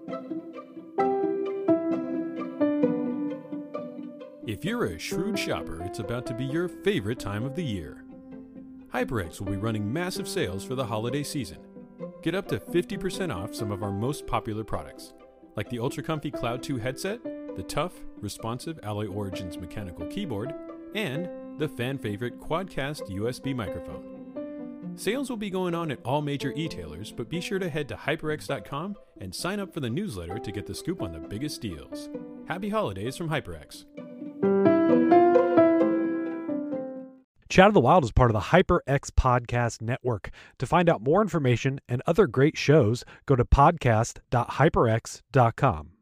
If you're a shrewd shopper, it's about to be your favorite time of the year. HyperX will be running massive sales for the holiday season. Get up to 50% off some of our most popular products, like the Ultra Comfy Cloud 2 headset, the tough, responsive Alloy Origins mechanical keyboard, and the fan-favorite Quadcast USB microphone. Sales will be going on at all major e-tailers, but be sure to head to HyperX.com and sign up for the newsletter to get the scoop on the biggest deals. Happy holidays from HyperX. Chat of the Wild is part of the HyperX Podcast Network. To find out more information and other great shows, go to podcast.hyperx.com.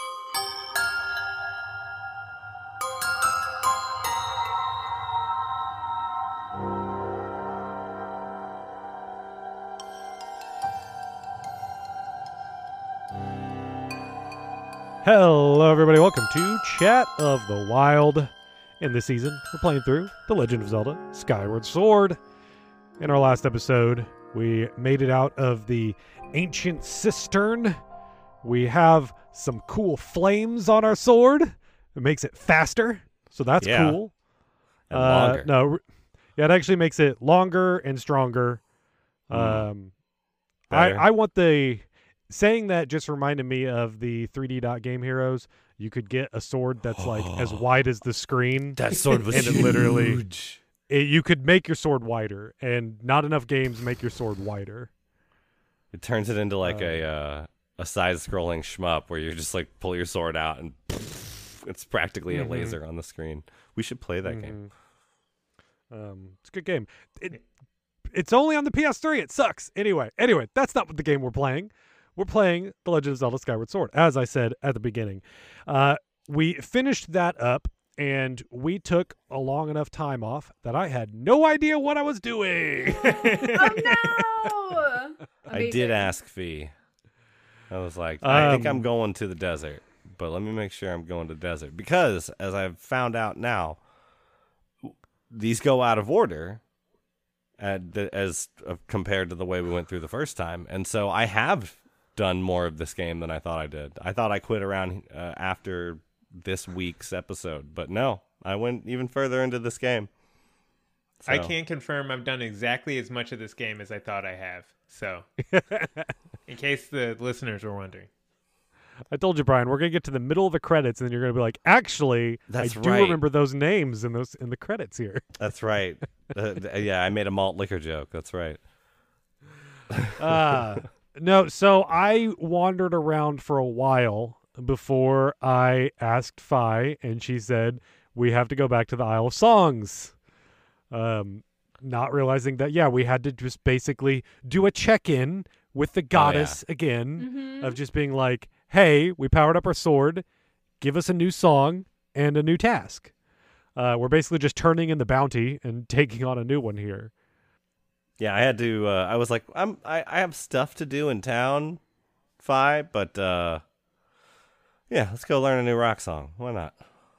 Hello, everybody. Welcome to Chat of the Wild. In this season, we're playing through The Legend of Zelda Skyward Sword. In our last episode, we made it out of the ancient cistern. We have some cool flames on our sword. It makes it faster, so that's cool. And longer. It actually makes it longer and stronger. I want the... Saying that just reminded me of the 3D Dot Game Heroes. You could get a sword that's like as wide as the screen. That sword was and huge. It literally, you could make your sword wider, and not enough games make your sword wider. It turns it into like a side-scrolling shmup where you just like pull your sword out and it's practically a laser on the screen. We should play that game. It's a good game. It's only on the PS3. It sucks. Anyway, that's not what the game we're playing. We're playing The Legend of Zelda Skyward Sword, as I said at the beginning. We finished that up, and we took a long enough time off that I had no idea what I was doing. Oh, no! I did ask Fee. I was like, I think I'm going to the desert, but let me make sure I'm going to the desert. Because, as I've found out now, these go out of order as compared to the way we went through the first time. And so I have done more of this game than I thought I did. I thought I quit around after this week's episode, but no, I went even further into this game. So. I can confirm I've done exactly as much of this game as I thought I have. So, in case the listeners were wondering. I told you, Brian, we're going to get to the middle of the credits, and then you're going to be like, actually, I do remember those names in the credits here. That's right. Yeah, I made a malt liquor joke. That's right. No, so I wandered around for a while before I asked Fi, and she said, we have to go back to the Isle of Songs. Not realizing that, we had to just basically do a check-in with the goddess again of just being like, hey, we powered up our sword, give us a new song and a new task. We're basically just turning in the bounty and taking on a new one here. Yeah, I had to. I was like, I have stuff to do in town, Fi, but let's go learn a new rock song. Why not?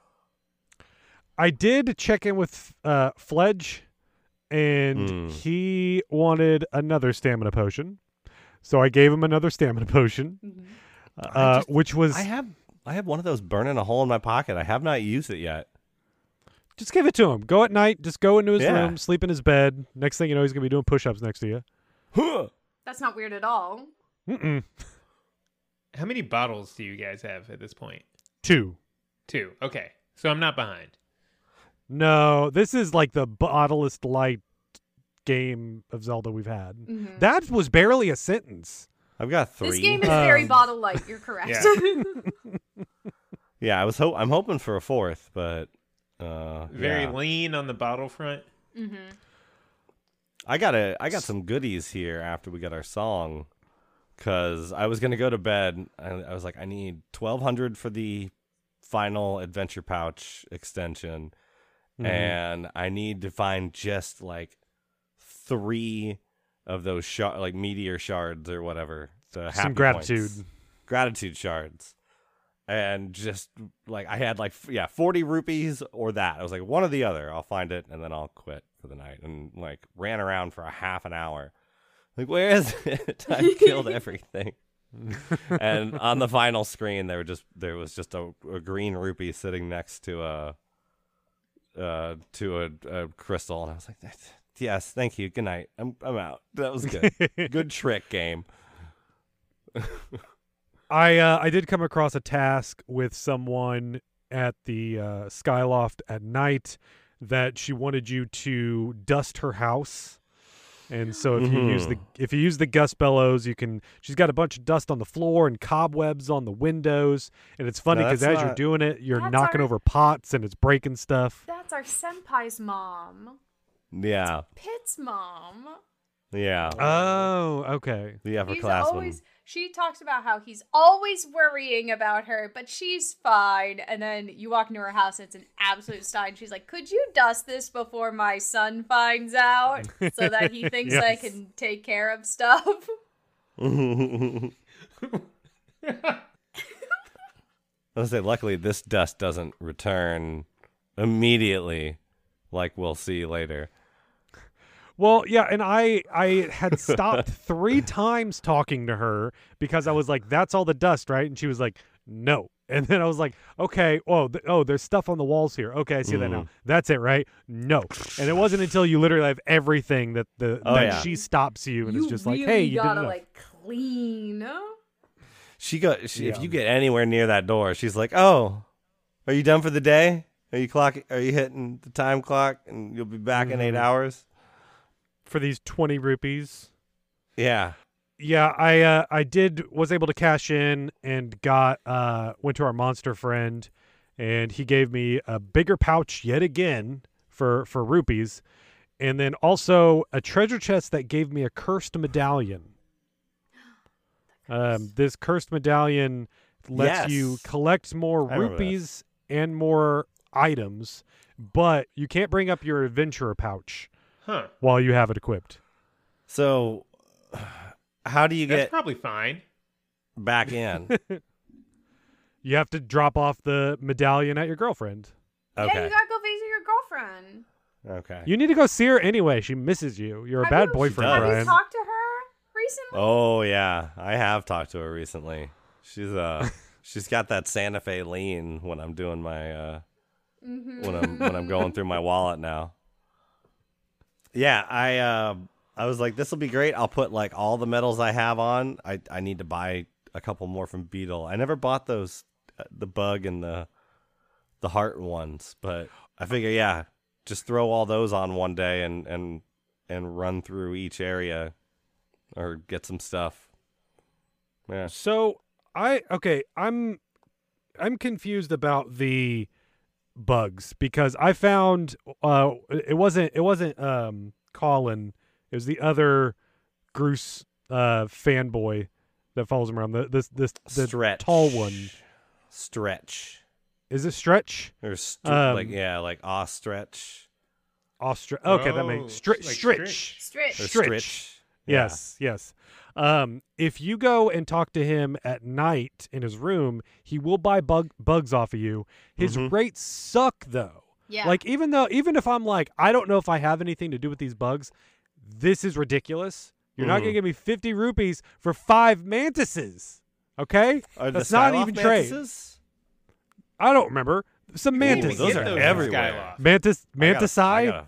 I did check in with Fledge, and he wanted another stamina potion, so I gave him another stamina potion, which was I have one of those burning a hole in my pocket. I have not used it yet. Just give it to him. Go at night. Just go into his room, sleep in his bed. Next thing you know, he's going to be doing push-ups next to you. That's not weird at all. Mm-mm. How many bottles do you guys have at this point? 2. Okay. So I'm not behind. No, this is like the bottlest light game of Zelda we've had. Mm-hmm. That was barely a sentence. I've got 3. This game is very bottle light. You're correct. Yeah, I'm hoping for a 4th, but... Very lean on the bottle front. Mm-hmm. I got some goodies here after we got our song, because I was gonna go to bed. I was like, I need 1,200 for the final adventure pouch extension, and I need to find just like 3 of those like meteor shards or whatever. Some gratitude shards. And just like I had 40 rupees or that. I was like, one or the other. I'll find it and then I'll quit for the night. And like ran around for a half an hour. Like, where is it? I killed everything. And on the final screen, there was just a green rupee sitting next to a crystal, and I was like, yes, thank you, good night, I'm out. That was good. Good trick game. I did come across a task with someone at the Skyloft at night that she wanted you to dust her house. And so if you use the gust bellows, she's got a bunch of dust on the floor and cobwebs on the windows, and it's funny because as you're doing it, you're knocking over pots and it's breaking stuff. That's our senpai's mom. Yeah. Pitt's mom. Yeah. Oh, okay. The upperclassman. She talks about how he's always worrying about her, but she's fine. And then you walk into her house and it's an absolute stein. She's like, could you dust this before my son finds out so that he thinks I can take care of stuff? I was say, luckily, this dust doesn't return immediately, like we'll see later. Well, yeah, and I had stopped 3 times talking to her because I was like, that's all the dust, right? And she was like, no. And then I was like, okay, there's stuff on the walls here. Okay, I see that now. That's it, right? No. And it wasn't until you literally have everything that she stops you and is just really like, hey, you gotta didn't like clean. If you get anywhere near that door, she's like, oh, are you done for the day? Are you hitting the time clock and you'll be back in 8 hours? For these 20 rupees. Yeah. Yeah, I was able to cash in and went to our monster friend, and he gave me a bigger pouch yet again for rupees, and then also a treasure chest that gave me a cursed medallion. This cursed medallion lets you collect more rupees and more items, but you can't bring up your adventurer pouch while you have it equipped. So, how do you That's get probably fine back in? You have to drop off the medallion at your girlfriend. Okay. Yeah, you gotta go visit your girlfriend. Okay. You need to go see her anyway. She misses you. You're a bad boyfriend, does. Have Brian. you talked to her recently? Oh yeah, I have talked to her recently. She's she's got that Santa Fe lean when I'm doing my when I'm going through my wallet now. Yeah, I was like, this will be great. I'll put like all the medals I have on. I need to buy a couple more from Beetle. I never bought those, the bug and the heart ones, but I figure just throw all those on one day and run through each area or get some stuff. Yeah. So I'm confused about the bugs because I found it wasn't Colin. It was the other Groose fanboy that follows him around. The Stretch. tall one. Stretch. Is it Stretch? Or like ostrich. Ostrich. Okay, that Oh, makes like Stritch. Stritch. Or Stritch. stritch. Yes. If you go and talk to him at night in his room, he will buy bugs off of you. His rates suck though. Yeah. Like even if I'm like, I don't know if I have anything to do with these bugs, this is ridiculous. You're not gonna give me 50 rupees for 5 mantises. Okay? Are That's the not Skyloft even trade. mantises? I don't remember. Some mantis. those Get are those in everywhere. Skyloft. Mantisai?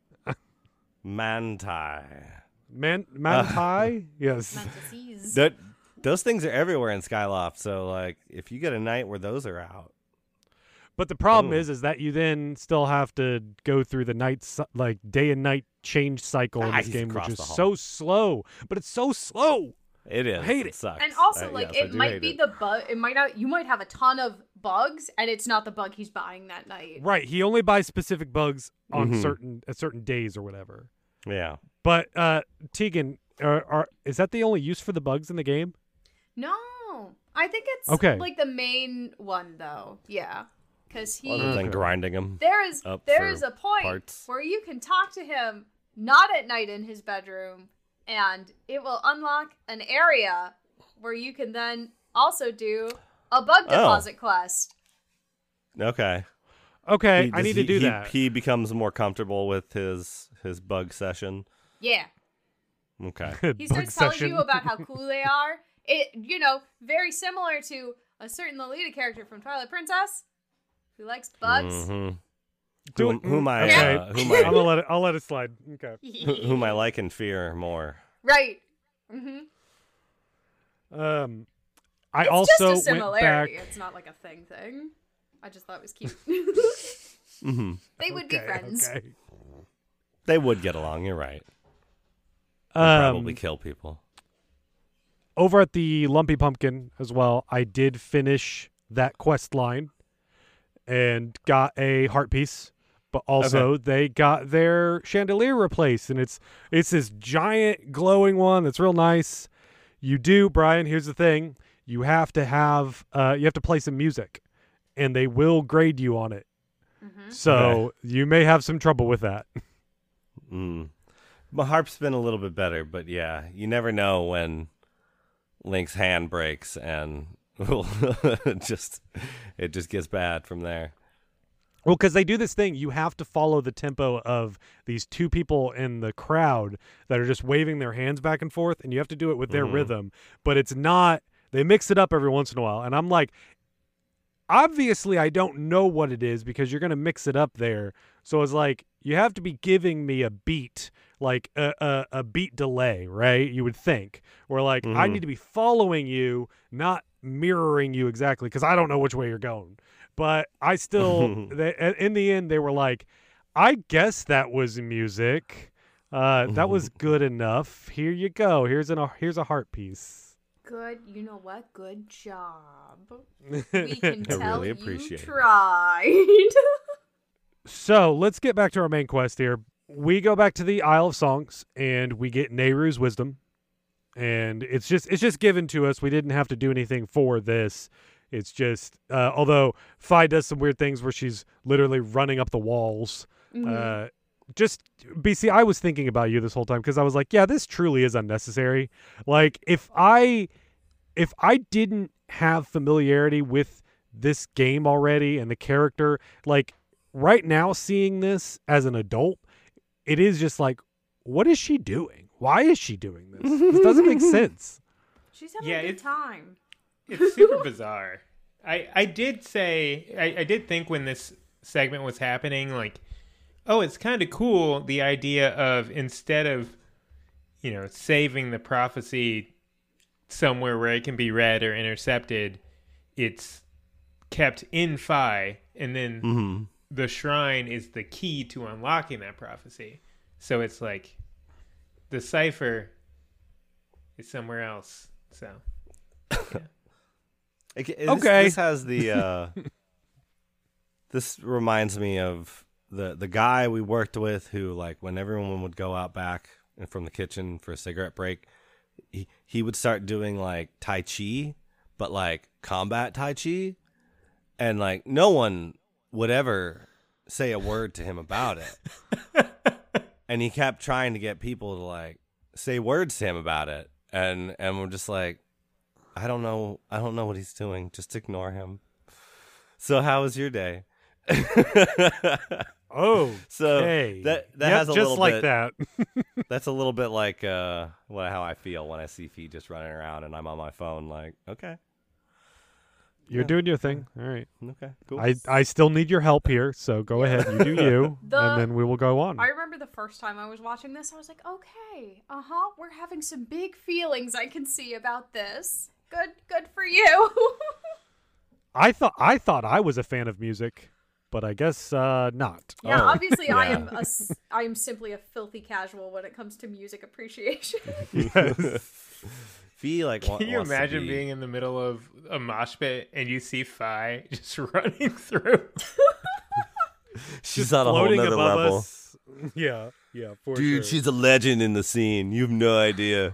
Manti. Manti? Yes. Fantasies. Those things are everywhere in Skyloft. So like, if you get a night where those are out, But the problem is that you then still have to go through the day and night change cycle in this he's game, which across is the hall. so slow. But it's so slow. it is. I hate it. Sucks. And also, Yes, I it do might hate be it. the bug. It might not. You might have a ton of bugs, and it's not the bug he's buying that night. Right. He only buys specific bugs on Mhm. certain days or whatever. Yeah. But Tegan, is that the only use for the bugs in the game? No, I think it's Okay. like the main one though. Yeah, because Other than Okay. grinding them. there is up a point parts. where you can talk to him not at night in his bedroom, and it will unlock an area where you can then also do a bug deposit quest. Okay. Okay, I need to do that. He becomes more comfortable with his bug session. Yeah, Okay. he Bug starts telling session. you about how cool they are, it, very similar to a certain Lolita character from Twilight Princess who likes bugs. Mm-hmm. Who am I? Okay. Who am I? I'll let it slide. Okay. Whom I like and fear more. Right. Mm-hmm. I It's also just a went similarity. back. It's not like a thing. I just thought it was cute. Mm-hmm. They would be friends. Okay. They would get along. You're right. Probably Um, kill people. over at the Lumpy Pumpkin as well, I did finish that quest line and got a heart piece. But also, they got their chandelier replaced, and it's this giant glowing one that's real nice. You do, Brian. Here's the thing: you have to play some music, and they will grade you on it. Mm-hmm. So you may have some trouble with that. My harp's been a little bit better, but yeah, you never know when Link's hand breaks and it just gets bad from there. Well, because they do this thing, you have to follow the tempo of these two people in the crowd that are just waving their hands back and forth, and you have to do it with their rhythm. But it's not, they mix it up every once in a while. And I'm like, obviously I don't know what it is because you're going to mix it up there. So it's like, you have to be giving me a beat, like a beat delay, right? You would think. Or like, I need to be following you, not mirroring you exactly, because I don't know which way you're going. But I still, in the end, they were like, I guess that was music. That was good enough. Here you go. Here's a heart piece. Good. You know what? Good job. We can tell really you appreciate it. tried. So let's get back to our main quest here. We go back to the Isle of Songs, and we get Nehru's wisdom. And it's just given to us. We didn't have to do anything for this. It's just, although Fi does some weird things where she's literally running up the walls. Just, BC, I was thinking about you this whole time because I was like, yeah, this truly is unnecessary. Like, if I didn't have familiarity with this game already and the character, like, right now seeing this as an adult, it is just like, what is she doing? Why is she doing this? This doesn't make sense. She's having a good time. It's super bizarre. I did think when this segment was happening, like, oh, it's kind of cool, the idea of instead of, saving the prophecy somewhere where it can be read or intercepted, it's kept in Fi, and then the shrine is the key to unlocking that prophecy. So it's like the cipher is somewhere else. So, yeah. Okay. This has the. This reminds me of the guy we worked with who, like, when everyone would go out back from the kitchen for a cigarette break, he would start doing like Tai Chi, but like combat Tai Chi, and like no one would ever say a word to him about it. And he kept trying to get people to like say words to him about it, and we're just like, I don't know what he's doing. Just ignore him. So how was your day? Oh, so okay. that Yep, has a just little like bit, that. That's a little bit like how I feel when I see Fee just running around and I'm on my phone. Like, okay, You're doing your thing. All right. okay, cool. I still need your help here, so go ahead. You do you, and then we will go on. I remember the first time I was watching this, I was like, okay, we're having some big feelings I can see about this. Good for you. I thought I was a fan of music, but I guess not. Yeah, obviously yeah. I am simply a filthy casual when it comes to music appreciation. Fee, like, Can you imagine being in the middle of a mosh pit and you see Fi just running through? She's on a whole Floating nother above level. us. Yeah, for Dude, sure. she's a legend in the scene. You have no idea.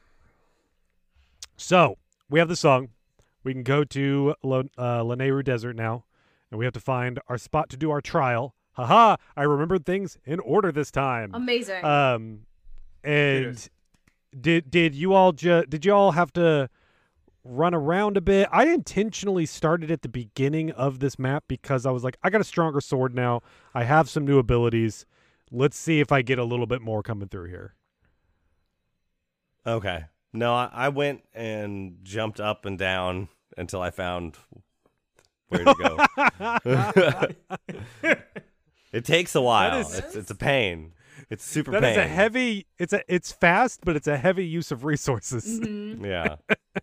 So we have the song. We can go to Lanayru Desert now, and we have to find our spot to do our trial. Haha! I remembered things in order this time. Amazing. And did you all have to run around a bit? I intentionally started at the beginning of this map because I was like, I got a stronger sword now. I have some new abilities. Let's see if I get a little bit more coming through here. Okay. No, I went and jumped up and down until I found where to go. It takes a while. It's a pain. It's super pain. That is a heavy. It's fast, but it's a heavy use of resources. Mm-hmm. Yeah.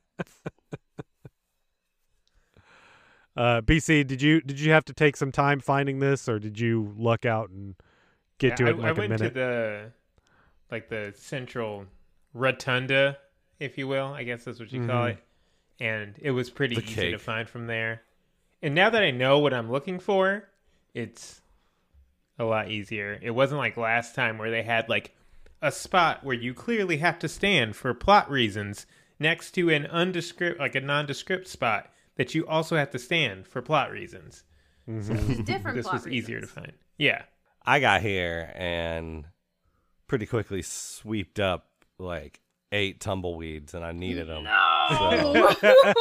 BC, did you have to take some time finding this, or did you luck out and get to it in like a minute? I went to the central rotunda, if you will. I guess that's what you call it. And it was pretty easy to find from there. And now that I know what I'm looking for, it's a lot easier. It wasn't like last time where they had like a spot where you clearly have to stand for plot reasons next to a nondescript spot that you also have to stand for plot reasons. So different This plot was easier to reasons. find. Yeah. I got here and pretty quickly sweeped up like 8 tumbleweeds, and I needed them. No.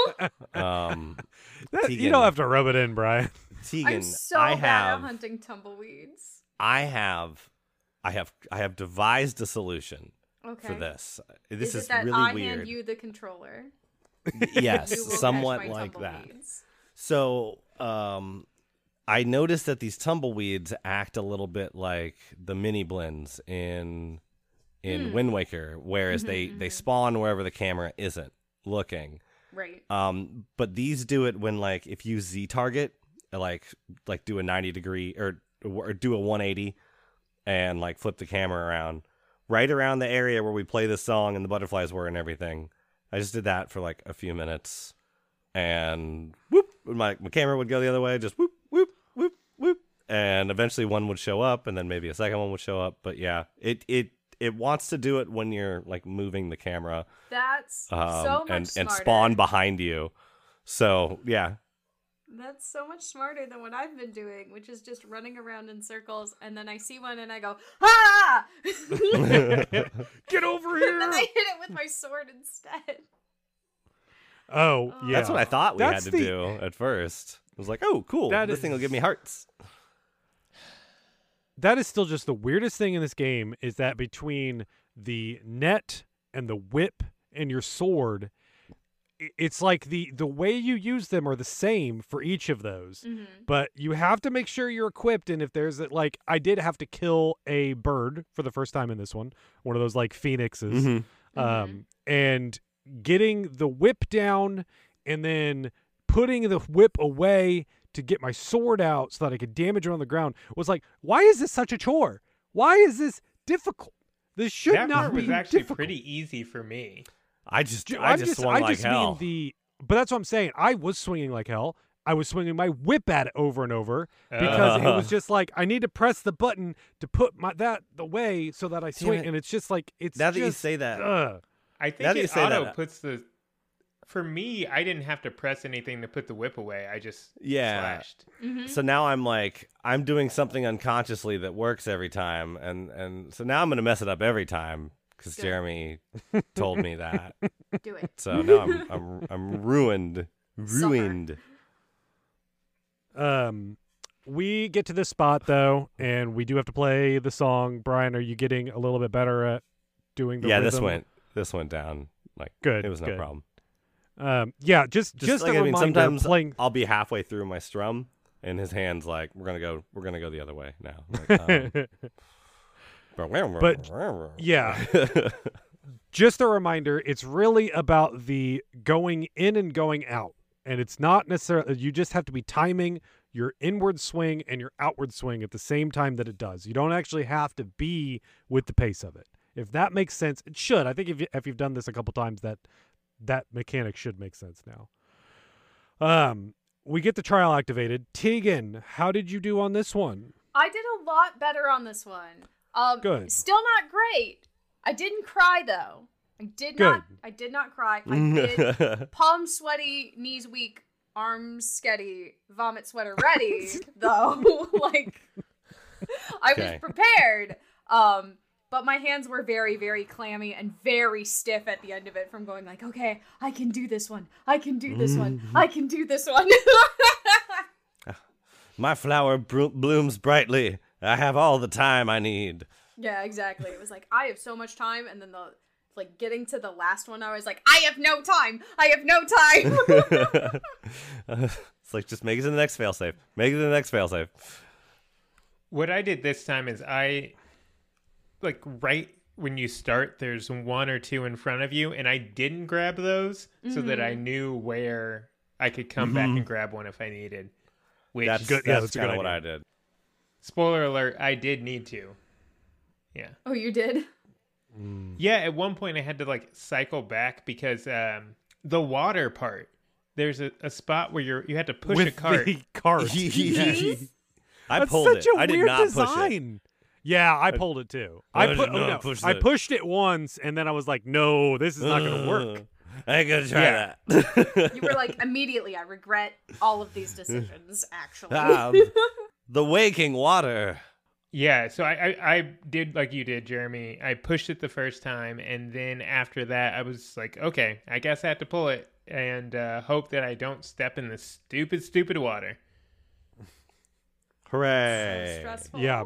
You don't have to rub it in, Brian. Tegan, I'm so I bad have, at hunting tumbleweeds. I have devised a solution Okay. for this. This is is it that really I weird. hand you the controller? Yes, You will catch somewhat my like that. tumbleweeds. So, I noticed that these tumbleweeds act a little bit like the mini blends in Wind Waker, whereas they spawn wherever the camera isn't looking. Right. But these do it when like if you Z target, like do a 90 degree or do a 180 and like flip the camera around right around the area where we play this song and the butterflies were and everything. I just did that for like a few minutes, and whoop, my camera would go the other way, just whoop, whoop, whoop, whoop, and eventually one would show up, and then maybe a second one would show up. But yeah, it wants to do it when you're like moving the camera, That's so much and smarter. spawn behind you. So yeah, That's so much smarter than what I've been doing, which is just running around in circles, and then I see one and I go, ah! Get over And then here! I hit it with my sword instead. Oh, yeah. that's what I thought we That's had to the- do at first. I was like, oh, cool, That this thing will is- give me hearts. That is still just the weirdest thing in this game, is that between the net and the whip and your sword, it's like the way you use them are the same for each of those. Mm-hmm. But you have to make sure you're equipped, and if there's like, I did have to kill a bird for the first time in this one of those like phoenixes. And getting the whip down and then putting the whip away to get my sword out so that I could damage it on the ground was like, why is this such a chore? Why is this difficult? This should That not part was be actually difficult. pretty easy for me. I just swung like hell. But that's what I'm saying. I was swinging like hell. I was swinging my whip at it over and over because it was just like, I need to press the button to put the way so that I swing, it. and it's just like, it's Now just, that you say that, I Now think that you it say auto that- puts the. For me, I didn't have to press anything to put the whip away. I just Yeah. slashed. so now I'm doing something unconsciously that works every time, and so now I'm gonna mess it up every time because Good. Jeremy told me that. Do it. So now I'm ruined. We get to this spot though, and we do have to play the song. Brian, are you getting a little bit better at doing the Yeah, rhythm? this went down like Good, It was no good. problem. Yeah, just Like, a reminder. sometimes playing. I'll be halfway through my strum, and his hand's like, "We're gonna go the other way now." I'm like, But, yeah, just a reminder. It's really about the going in and going out, and it's not necessarily. You just have to be timing your inward swing and your outward swing at the same time that it does. You don't actually have to be with the pace of it. If that makes sense, it should. I think if you've done this a couple times, that mechanic should make sense now. We get the trial activated. Tegan, how did you do on this one? I did a lot better on this one. Good. Still not great. I didn't cry though. I did not cry. I did palm sweaty, knees weak, arms sketty, vomit sweater ready though. Like I was Okay. prepared. But my hands were very, very clammy and very stiff at the end of it from going like, okay, I can do this one. I can do this one. I can do this one. My flower blooms brightly. I have all the time I need. Yeah, exactly. It was like, I have so much time, and then like getting to the last one, I was like, I have no time. I have no time. It's like, just make it to the next failsafe. Make it to the next failsafe. What I did this time is right when you start, there's one or two in front of you, and I didn't grab those so that I knew where I could come back and grab one if I needed. Which, That's kind of what I did. Spoiler alert, I did need to. Yeah. Oh, you did? Yeah, at one point I had to like cycle back because the water part, there's a spot where you had to push With a cart. the cart. I That's pulled such it. a I did weird not design. Yeah, I pulled it too. I I did not push I it. pushed it once, and then I was like, "No, this is not going to work." I ain't gonna try that. You were like, immediately, I regret all of these decisions, actually. The waking water. Yeah, so I did like you did, Jeremy. I pushed it the first time, and then after that, I was like, okay, I guess I have to pull it and hope that I don't step in the stupid water. Hooray. So stressful. Yeah.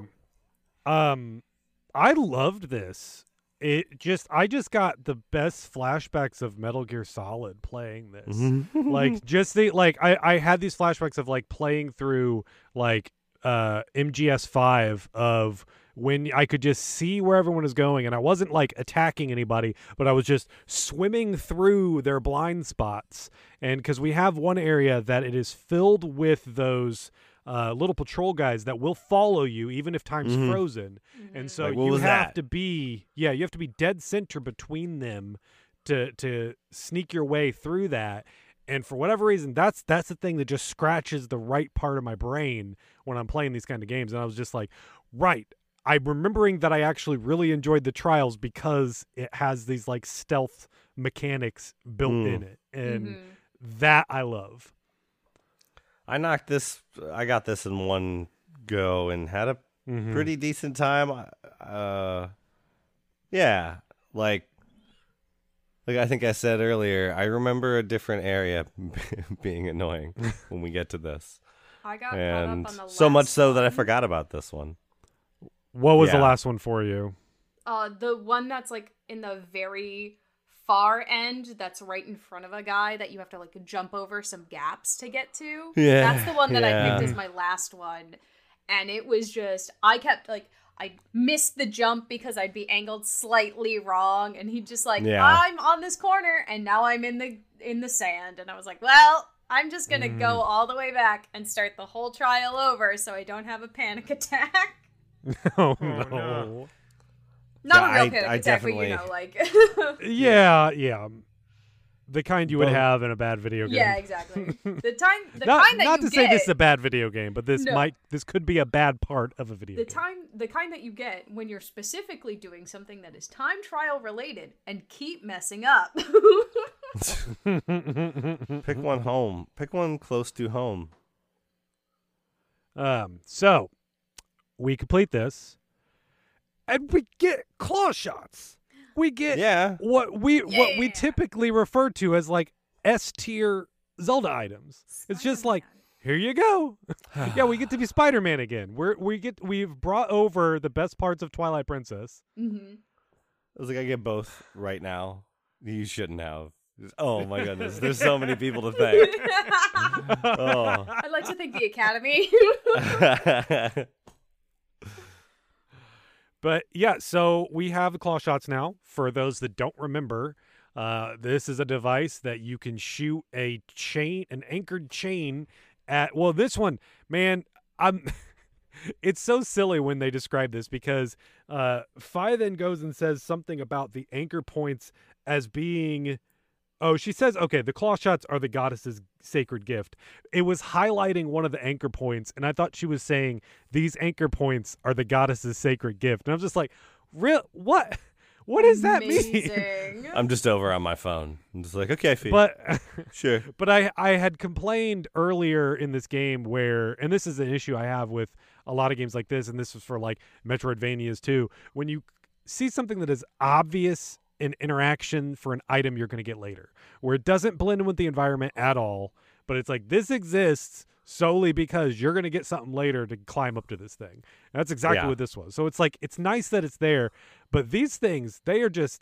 I loved this. I just got the best flashbacks of Metal Gear Solid playing this. Like I had these flashbacks of like playing through like MGS5 of when I could just see where everyone was going, and I wasn't like attacking anybody, but I was just swimming through their blind spots. And because we have one area that it is filled with those little patrol guys that will follow you even if time's frozen. And so Like, what you was have that? to be dead center between them to sneak your way through that. And for whatever reason, that's the thing that just scratches the right part of my brain when I'm playing these kind of games. And I was just like, right, I'm remembering that I actually really enjoyed the Trials because it has these like stealth mechanics built in it. And that I love. I got this in one go and had a pretty decent time. Yeah, like I think I said earlier, I remember a different area being annoying when we get to this. I got And caught up on the so much last so that I one. forgot about this one. What was the Yeah. last one for you? The one that's like in the very far end, that's right in front of a guy that you have to like jump over some gaps to get to. Yeah, That's the one that I yeah. picked as my last one. And it was just, I kept like, I missed the jump because I'd be angled slightly wrong, and he'd just like, Yeah. I'm on this corner and now I'm in the sand. And I was like, well, I'm just gonna go all the way back and start the whole trial over so I don't have a panic attack. Oh, no. no. Not Yeah, a real I panic attack, definitely- but you know, like Yeah. The kind you would Both. have in a bad video game. yeah, exactly. The kind Not that you to say get, this is a bad video game, but this No. could be a bad part of a video game. the kind that you get when you're specifically doing something that is time trial related and keep messing up. Pick one home. Pick one close to home. So we complete this, and we get claw shots. We get Yeah. what we Yeah. typically refer to as like S tier Zelda items. It's just like, here you go. Yeah, we get to be Spider-Man again. We've brought over the best parts of Twilight Princess. Mm-hmm. I was like, I get both right now. You shouldn't have. Oh my goodness, there's so many people to thank. Oh. I'd like to thank the Academy. But yeah, so we have the claw shots now. For those that don't remember, this is a device that you can shoot an anchored chain at. Well, this one, man, it's so silly when they describe this because Fi then goes and says something about the anchor points as being. Oh, she says, okay, the claw shots are the goddess's sacred gift. It was highlighting one of the anchor points, and I thought she was saying these anchor points are the goddess's sacred gift. And I was just like, real? What? What does that mean? Amazing. I'm just over on my phone. I'm just like, okay, Fee. But Sure. but I had complained earlier in this game where, and this is an issue I have with a lot of games like this, and this was for like Metroidvanias too, when you see something that is obvious an interaction for an item you're going to get later, where it doesn't blend in with the environment at all, but it's like this exists solely because you're going to get something later to climb up to this thing. And that's exactly Yeah. what this was. So it's like, it's nice that it's there, but these things, they are just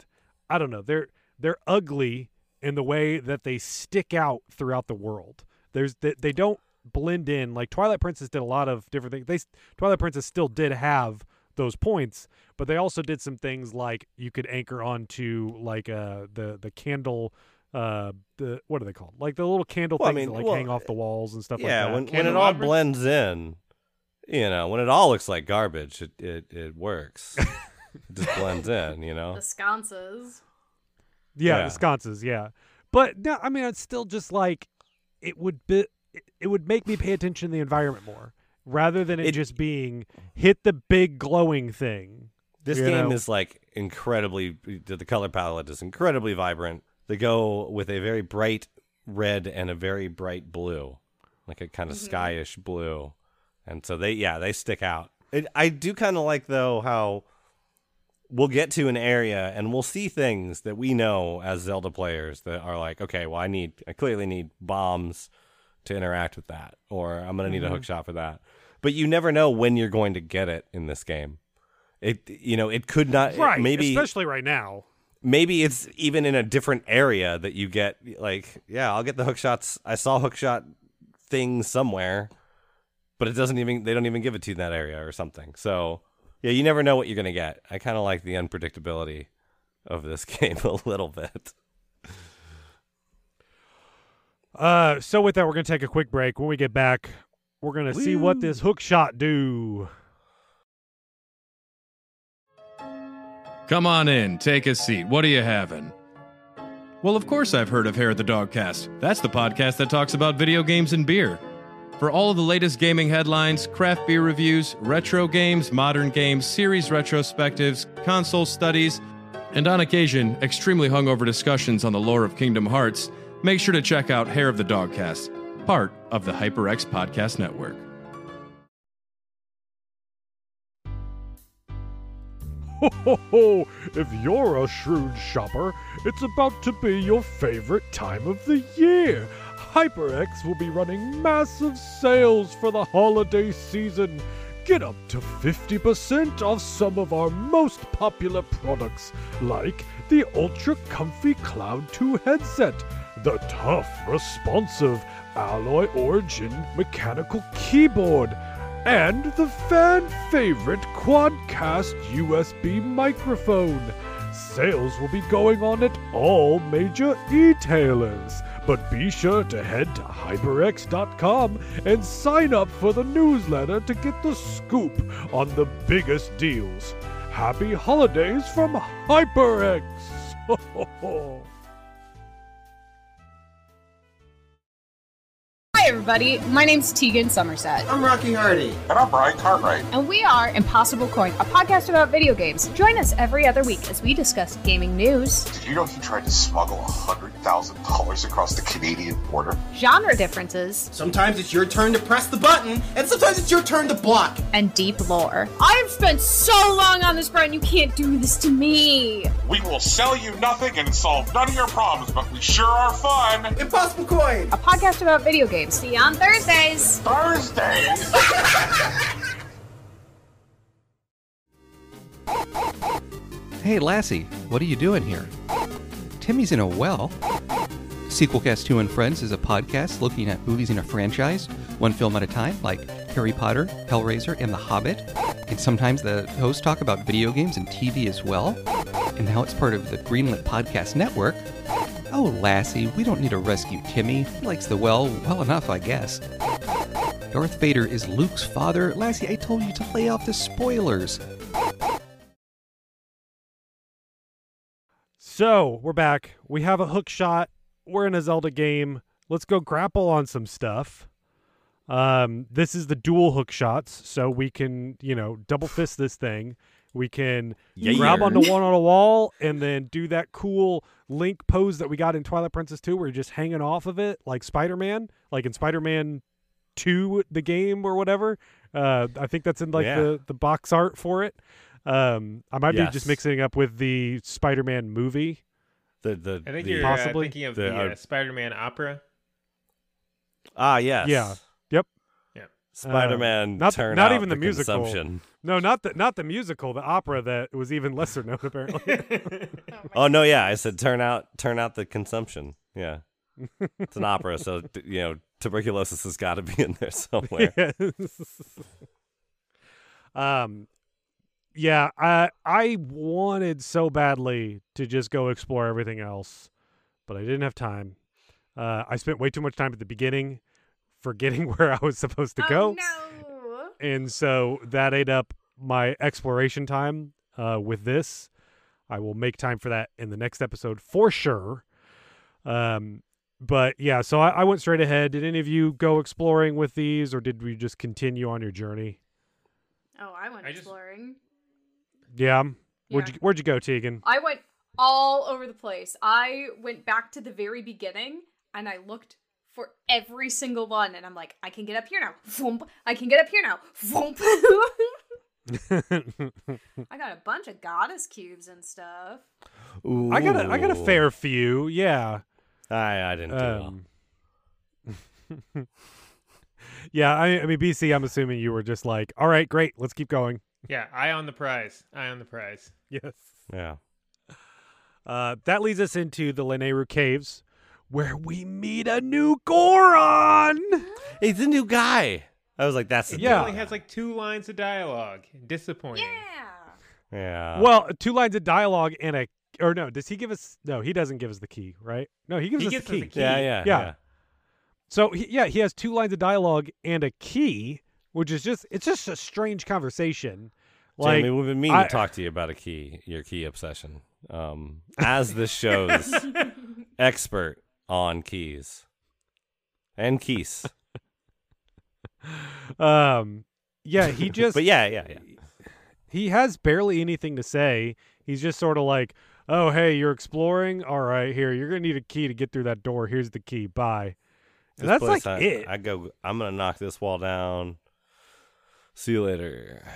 I don't know. They're ugly in the way that they stick out throughout the world. They don't blend in. Like Twilight Princess did a lot of different things. Twilight Princess still did have those points, but they also did some things like you could anchor onto like the candle. What are they called? Like the little candle things that hang off the walls and stuff like that. Yeah, when it all blends in, when it all looks like garbage, it works. It just blends in, The sconces. Yeah, the sconces, yeah. But no, I mean, it's still just like it would make me pay attention to the environment more rather than it just being hit the big glowing thing. This game is like incredibly, the color palette is incredibly vibrant. They go with a very bright red and a very bright blue, like a kind of skyish blue. And so they stick out. I do kind of like, though, how we'll get to an area and we'll see things that we know as Zelda players that are like, okay, well, I clearly need bombs to interact with that, or I'm going to need a hook shot for that. But you never know when you're going to get it in this game. It could not, right, maybe, especially right now. Maybe it's even in a different area that you get, like, I'll get the hook shots. I saw hook shot things somewhere, but they don't even give it to you in that area or something. So, yeah, you never know what you're going to get. I kind of like the unpredictability of this game a little bit. So with that, we're going to take a quick break. When we get back, we're going to see what this hook shot do. Come on in, take a seat. What are you having? Well, of course I've heard of Hair of the Dogcast. That's the podcast that talks about video games and beer. For all of the latest gaming headlines, craft beer reviews, retro games, modern games, series retrospectives, console studies, and on occasion, extremely hungover discussions on the lore of Kingdom Hearts, make sure to check out Hair of the Dogcast, part of the HyperX Podcast Network. Ho, ho, ho. If you're a shrewd shopper, it's about to be your favorite time of the year. HyperX will be running massive sales for the holiday season. Get up to 50% off some of our most popular products, like the Ultra Comfy Cloud 2 headset, the tough, responsive Alloy Origin mechanical keyboard, and the fan-favorite Quadcast USB microphone. Sales will be going on at all major e-tailers, but be sure to head to HyperX.com and sign up for the newsletter to get the scoop on the biggest deals. Happy holidays from HyperX! Ho, ho, ho. Hi, everybody. My name's Tegan Somerset. I'm Rocky Hardy. And I'm Brian Cartwright. And we are Impossible Coin, a podcast about video games. Join us every other week as we discuss gaming news. Did you know he tried to smuggle $100,000 across the Canadian border? Genre differences. Sometimes it's your turn to press the button, and sometimes it's your turn to block. And deep lore. I have spent so long on this, Brian. You can't do this to me. We will sell you nothing and solve none of your problems, but we sure are fun. Impossible Coin. A podcast about video games. See you on Thursdays. Thursdays. Hey, Lassie, what are you doing here? Timmy's in a well. Sequelcast 2 and Friends is a podcast looking at movies in a franchise, one film at a time, like Harry Potter, Hellraiser, and The Hobbit. And sometimes the hosts talk about video games and TV as well. And now it's part of the Greenlit Podcast Network. Oh, Lassie, we don't need to rescue Timmy. He likes the well enough, I guess. Darth Vader is Luke's father. Lassie, I told you to lay off the spoilers. So, we're back. We have a hook shot. We're in a Zelda game. Let's go grapple on some stuff. This is the dual hook shots, so we can, double fist this thing. We can grab onto one on a wall and then do that cool Link pose that we got in Twilight Princess 2 where you're just hanging off of it like Spider-Man, like in Spider-Man 2, the game or whatever. I think that's in the box art for it. I might be just mixing it up with the Spider-Man movie. I think you're possibly thinking of the Spider-Man opera. Ah, yes. Yeah. Yep. Yeah. Spider-Man. Not turn not out even the musical. consumption. No, not the musical. The opera that was even lesser known apparently. Oh no, yeah, I said turn out the consumption. Yeah, it's an opera, so tuberculosis has got to be in there somewhere. Yeah, I wanted so badly to just go explore everything else, but I didn't have time. I spent way too much time at the beginning forgetting where I was supposed to go. No. And so that ate up my exploration time with this. I will make time for that in the next episode for sure. But yeah, so I went straight ahead. Did any of you go exploring with these, or did we just continue on your journey? Oh, I went exploring. Yeah. Where'd you go, Tegan? I went all over the place. I went back to the very beginning and I looked for every single one, and I'm like, I can get up here now. Voomp. I can get up here now. Voomp. I got a bunch of goddess cubes and stuff. Ooh. I got a fair few. Yeah. I didn't do well. Yeah, I mean, BC, I'm assuming you were just like, all right, great, let's keep going. Yeah, eye on the prize. Eye on the prize. Yes. Yeah. That leads us into the Lanayru Caves, where we meet a new Goron. He's a new guy. I was like, that's the He only has like 2 lines of dialogue. Disappointing. Yeah. Well, 2 lines of dialogue and does he give us? No, he doesn't give us the key, right? No, he gives us the key. Yeah. So he has 2 lines of dialogue and a key, which is just a strange conversation. Like, Jamie, we've been meaning to talk to you about your key obsession. As this show's expert on keys and keys. Yeah, he just. But yeah. He has barely anything to say. He's just sort of like, oh, hey, you're exploring? All right, here, you're going to need a key to get through that door. Here's the key. Bye. And that's like it. I'm going to knock this wall down. See you later.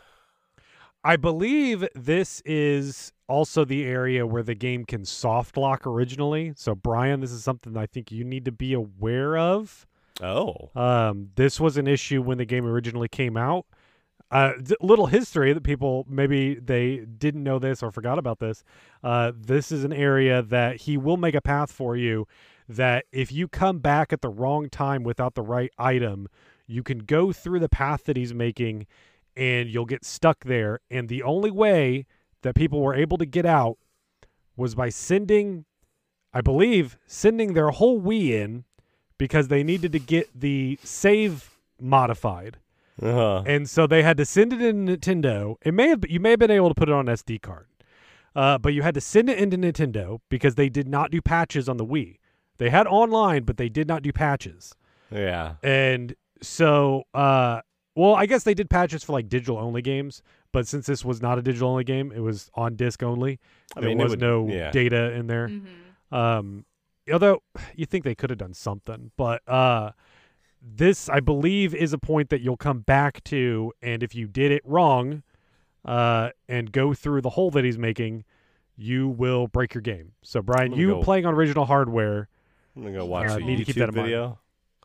I believe this is also the area where the game can soft lock originally. So, Brian, this is something I think you need to be aware of. Oh. This was an issue when the game originally came out. Little history that people, maybe they didn't know this or forgot about this. This is an area that he will make a path for you that if you come back at the wrong time without the right item, you can go through the path that he's making and you'll get stuck there. And the only way that people were able to get out was by sending their whole Wii in because they needed to get the save modified. Uh-huh. And so they had to send it in Nintendo. You may have been able to put it on an SD card, but you had to send it into Nintendo because they did not do patches on the Wii. They had online, but they did not do patches. Yeah. And so, I guess they did patches for like digital only games, but since this was not a digital only game, it was on disc only. There was no data in there. Mm-hmm. Although you think they could have done something, but this, I believe, is a point that you'll come back to, and if you did it wrong and go through the hole that he's making, you will break your game. So, Brian, playing on original hardware, I'm going to go watch a need to keep that in video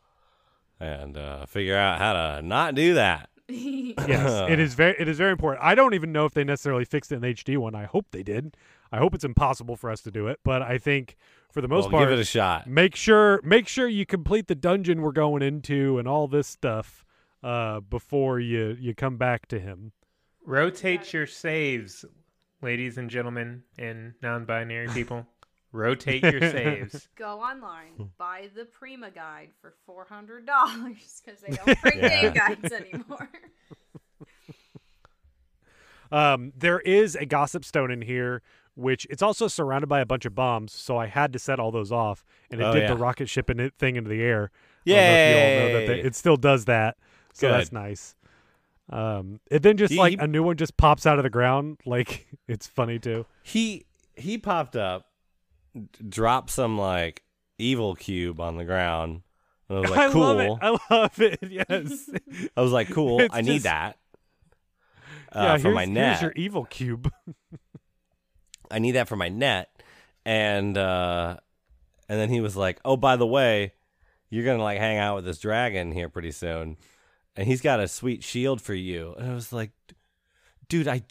and figure out how to not do that. Yes, it is very important. I don't even know if they necessarily fixed it in the HD one. I hope they did. I hope it's impossible for us to do it, but I think for the most part, give it a shot. Make sure you complete the dungeon we're going into and all this stuff before you come back to him. Rotate your saves, ladies and gentlemen, and non-binary people. Rotate your saves. Go online, buy the Prima guide for $400 because they don't bring game guides anymore. There is a gossip stone in here, which it's also surrounded by a bunch of bombs, so I had to set all those off, and it did the rocket ship thing into the air. Yay! I don't know if you all know that it still does that, so that's nice. And then just a new one just pops out of the ground, like it's funny too. He popped up, dropped some like evil cube on the ground. And I was like, cool. I love it. Yes. I was like, cool. I need that. For my net. Here's your evil cube. I need that for my net. And then he was like, oh, by the way, you're going to like hang out with this dragon here pretty soon. and he's got a sweet shield for you. And I was like, dude, I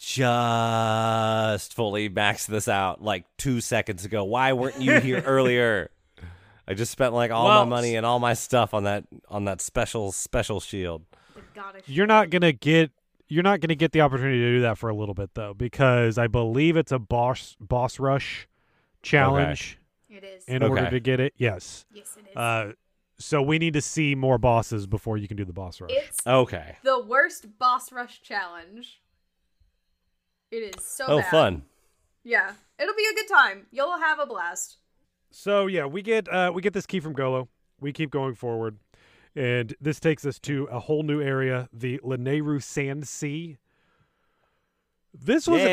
just fully maxed this out like 2 seconds ago. Why weren't you here earlier? I just spent like all my money and all my stuff on that special shield. You're not gonna get the opportunity to do that for a little bit though, because I believe it's a boss rush challenge. It is. In order to get it, yes. Yes, it is. So we need to see more bosses before you can do the boss rush. It's okay. The worst boss rush challenge. It is so bad. Fun. Yeah, it'll be a good time. You'll have a blast. So yeah, we get this key from Golo. We keep going forward, and this takes us to a whole new area, the Lanayru Sand Sea. This was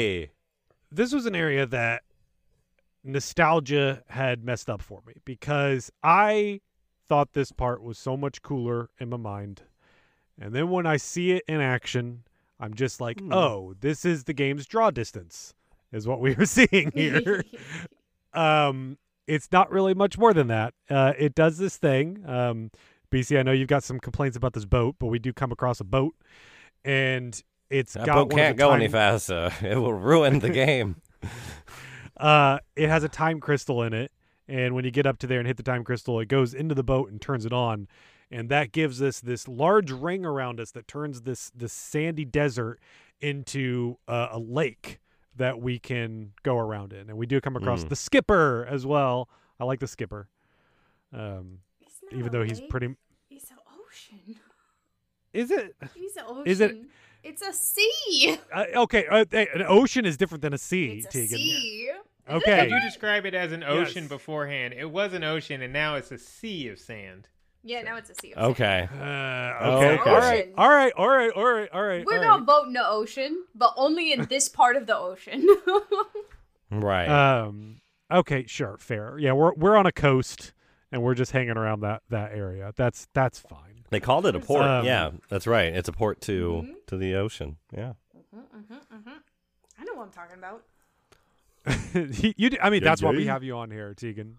an area that nostalgia had messed up for me, because I thought this part was so much cooler in my mind, and then when I see it in action, I'm just like, oh, this is the game's draw distance, is what we were seeing here. It's not really much more than that. It does this thing. BC, I know you've got some complaints about this boat, but we do come across a boat, and that boat can't go any faster. It will ruin the game. It has a time crystal in it, and when you get up to there and hit the time crystal, it goes into the boat and turns it on, and that gives us this large ring around us that turns this sandy desert into a lake that we can go around in. And we do come across the skipper as well. I like the skipper. Even though he's pretty... He's an ocean. Is it? He's an ocean. Is it? It's a sea. Okay, an ocean is different than a sea, It's a Tegan. sea. Okay. Did you describe it as an ocean beforehand? It was an ocean, and now it's a sea of sand. Yeah, now it's a sea of sand. Okay. Okay. All right. We're gonna boat in the ocean, but only in this part of the ocean. Right. Okay, sure, fair. Yeah, we're on a coast, and we're just hanging around that area. That's fine. They called it a port. Yeah, that's right. It's a port to the ocean. Yeah. I know what I'm talking about. That's why we have you on here, Tegan.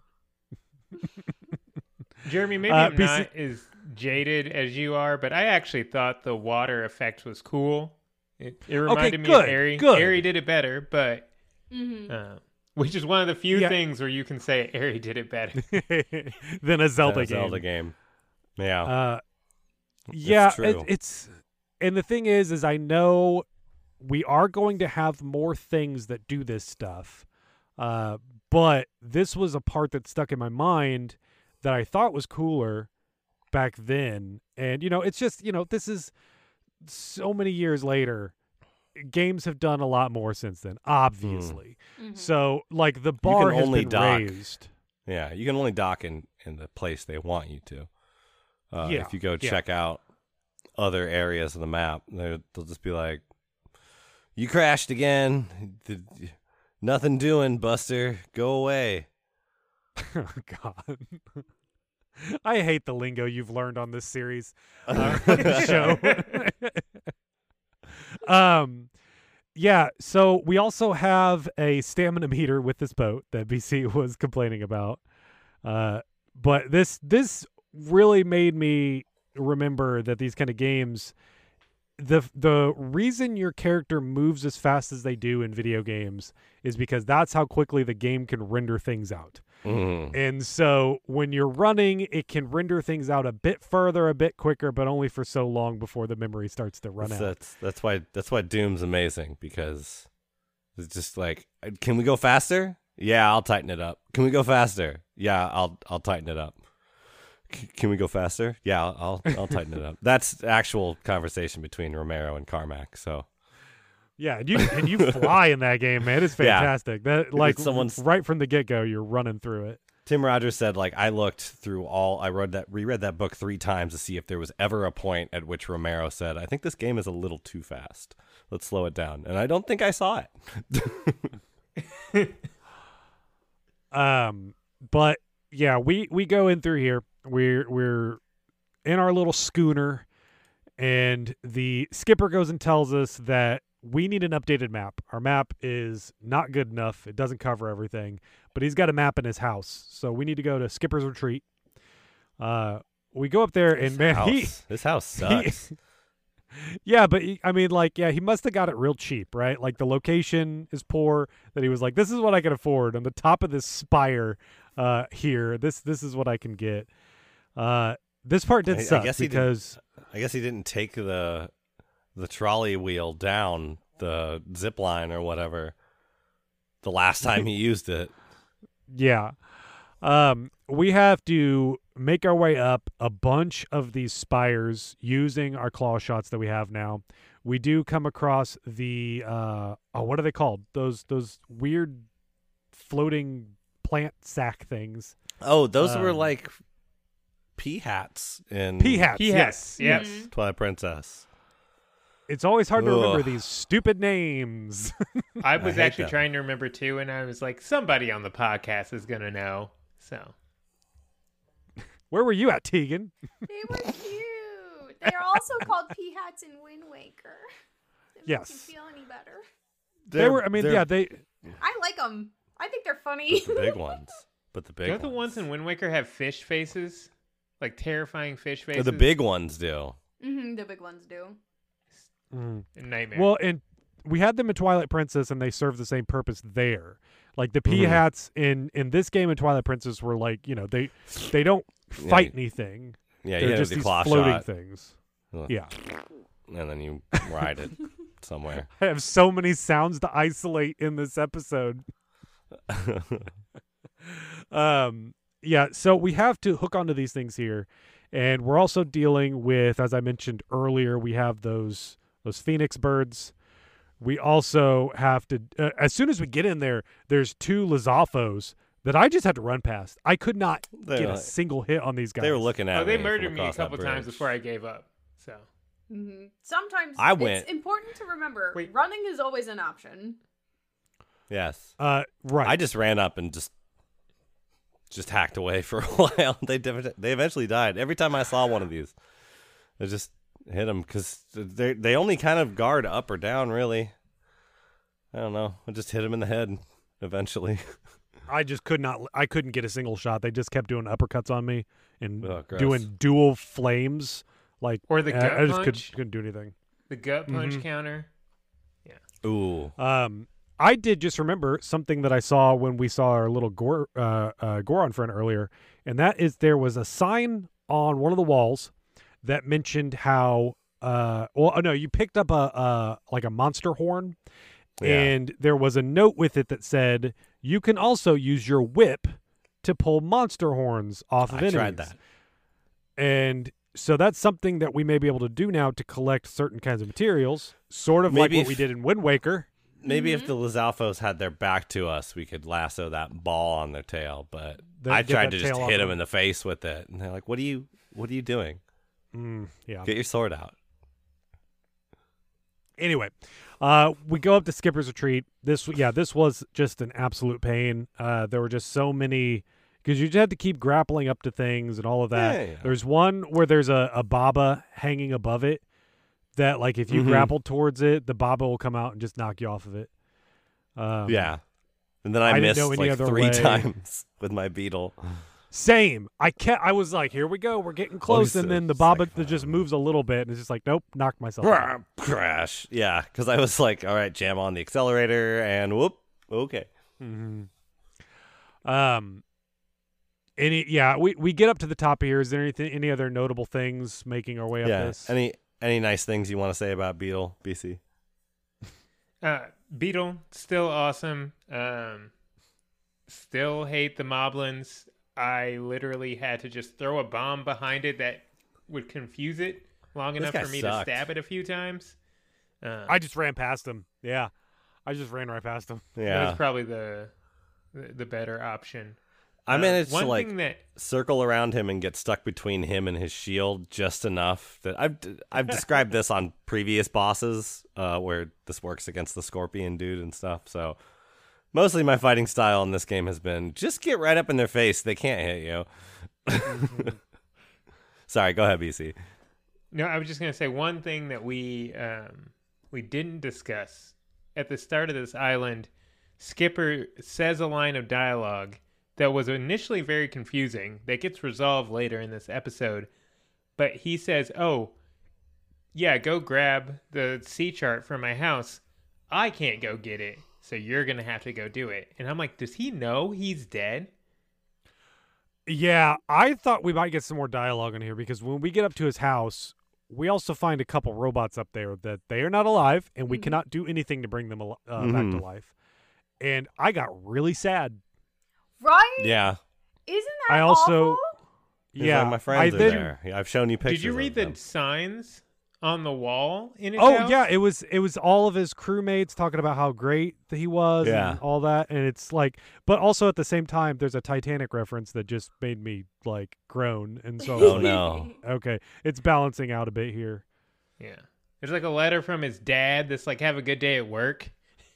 Jeremy, maybe I'm not as jaded as you are, but I actually thought the water effect was cool. It reminded me of Aerie. Aerie did it better, but which is one of the few things where you can say Aerie did it better than a Zelda game. Yeah. True. It's and the thing is I know we are going to have more things that do this stuff, but this was a part that stuck in my mind that I thought was cooler back then. And, it's just, this is so many years later. Games have done a lot more since then, obviously. So, like, the bar has been raised. Yeah, you can only dock in the place they want you to. If you go check out other areas of the map, they'll just be like, you crashed again. Nothing doing, Buster. Go away. Oh, God. I hate the lingo you've learned on this series show. So we also have a stamina meter with this boat that BC was complaining about. But this really made me remember that these kind of games, the reason your character moves as fast as they do in video games is because that's how quickly the game can render things out. And so when you're running, it can render things out a bit further, a bit quicker, but only for so long before the memory starts to run out. That's why Doom's amazing, because it's just like, can we go faster? Yeah, I'll tighten it up. Can we go faster? Yeah, I'll tighten it up. Can we go faster? Yeah, I'll tighten it up. That's actual conversation between Romero and Carmack. So, yeah, and you fly in that game, man. It's fantastic. Yeah. That right from the get go, you're running through it. Tim Rogers said, I looked through reread that book 3 times to see if there was ever a point at which Romero said, I think this game is a little too fast. Let's slow it down. And I don't think I saw it. But yeah, we go in through here. We're in our little schooner, and the skipper goes and tells us that we need an updated map. Our map is not good enough. It doesn't cover everything, but he's got a map in his house. So we need to go to Skipper's Retreat. we go up there, and man, this house sucks. Yeah, but he must have got it real cheap, right? Like the location is poor. That he was like, this is what I can afford on the top of this spire here. This is what I can get. This part did suck because I guess he didn't take the trolley wheel down the zip line or whatever the last time he used it. Yeah. We have to make our way up a bunch of these spires using our claw shots that we have now. We do come across the what are they called? Those weird floating plant sack things. Oh, those were like pea hats in Yes. Twilight Princess. It's always hard to remember these stupid names. I was actually trying to remember too, and I was like, somebody on the podcast is gonna know. So where were you at, Tegan? They were cute. They are also called pea hats in Wind Waker. If yes. makes you feel any better. They were. I mean, yeah, they. I like them. I think they're funny. The big ones. But the big Don't the ones in Wind Waker have fish faces? Like terrifying fish faces? The big ones do. Mm-hmm, the big ones do. Nightmare. Well, and we had them in Twilight Princess, and they serve the same purpose there. Like the pea hats in this game in Twilight Princess were like, they don't fight anything. Yeah, they're just the these claw floating shot. things. Ugh. Yeah. And then you ride it somewhere. I have so many sounds to isolate in this episode. Yeah, so we have to hook onto these things here, and we're also dealing with, as I mentioned earlier, we have those phoenix birds. We also have to, as soon as we get in there, there's 2 Lizalfos that I just had to run past. I could not get a single hit on these guys. They were looking at me. They murdered me a couple times before I gave up. So sometimes it's important to remember running is always an option. Yes. Right. I just ran up and just hacked away for a while. They eventually died. Every time I saw one of these, I just hit them because they only kind of guard up or down, really. I don't know. I just hit them in the head eventually. I just I couldn't get a single shot. They just kept doing uppercuts on me and gross. doing dual flames. Or the gut I just punch. couldn't do anything. The gut punch counter. Yeah. Ooh. I did just remember something that I saw when we saw our little Goron friend earlier, and that is there was a sign on one of the walls that mentioned how you picked up a monster horn, and there was a note with it that said you can also use your whip to pull monster horns off of enemies. I tried that. And so that's something that we may be able to do now to collect certain kinds of materials, sort of like what we did in Wind Waker. Maybe if the Lizalfos had their back to us, we could lasso that ball on their tail. But I tried to just hit them in the face with it, and they're like, "What are you doing? Yeah, get your sword out." Anyway, we go up to Skipper's Retreat. This was just an absolute pain. There were just so many because you just had to keep grappling up to things and all of that. Yeah. There's one where there's a Baba hanging above it. That, like, if you grapple towards it, the Baba will come out and just knock you off of it. Yeah. And then I missed like 3 times with my beetle. Same. I was like, here we go. We're getting close. And then the Baba just moves a little bit. And it's just like, nope, knocked myself out. Crash. Yeah. Because I was like, all right, jam on the accelerator. And whoop. Okay. Mm-hmm. We get up to the top here. Is there any other notable things making our way up this? Any nice things you want to say about Beetle, BC? Beetle, still awesome. Still hate the Moblins. I literally had to just throw a bomb behind it that would confuse it long enough for me to stab it a few times. I just ran past him. Yeah. I just ran right past him. Yeah. That was probably the better option. I managed to circle around him and get stuck between him and his shield just enough that I've described this on previous bosses where this works against the scorpion dude and stuff. So mostly my fighting style in this game has been just get right up in their face. They can't hit you. Sorry, go ahead, BC. No, I was just gonna say one thing that we didn't discuss at the start of this island. Skipper says a line of dialogue that was initially very confusing, that gets resolved later in this episode, but he says, "Oh, yeah, go grab the sea chart from my house. I can't go get it, so you're gonna have to go do it." And I'm like, does he know he's dead? Yeah, I thought we might get some more dialogue in here because when we get up to his house, we also find a couple robots up there that they are not alive, and we cannot do anything to bring them back to life. And I got really sad. Right? Yeah. Isn't that I also, awful? Yeah, my friends are there. I've shown you pictures. Did you read the them. signs on the wall in his Oh house? yeah, it was all of his crewmates talking about how great he was and all that, and it's like, but also at the same time, there's a Titanic reference that just made me like groan, and so Oh no. okay, it's balancing out a bit here. Yeah. There's like a letter from his dad that's like, "Have a good day at work."